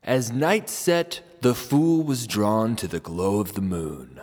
As night set, the fool was drawn to the glow of the moon.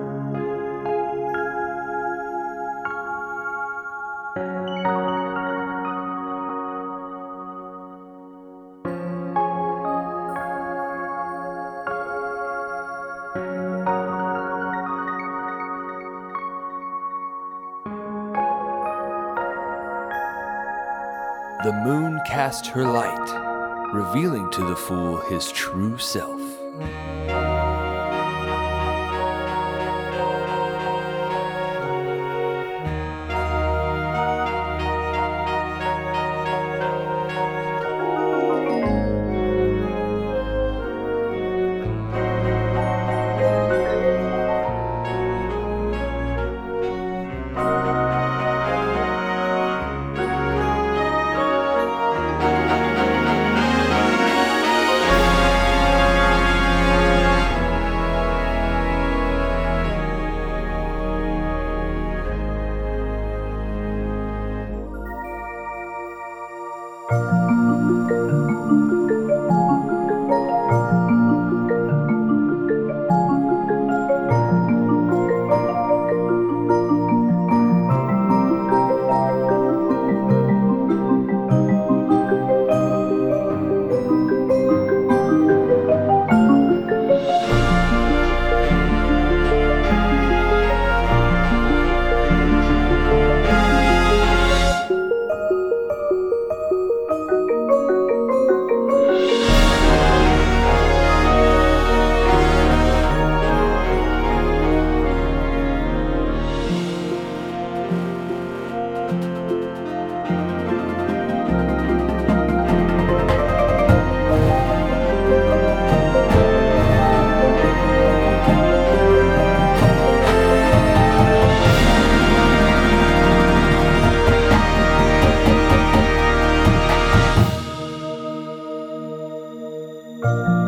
The moon cast her light, revealing to the fool his true self. You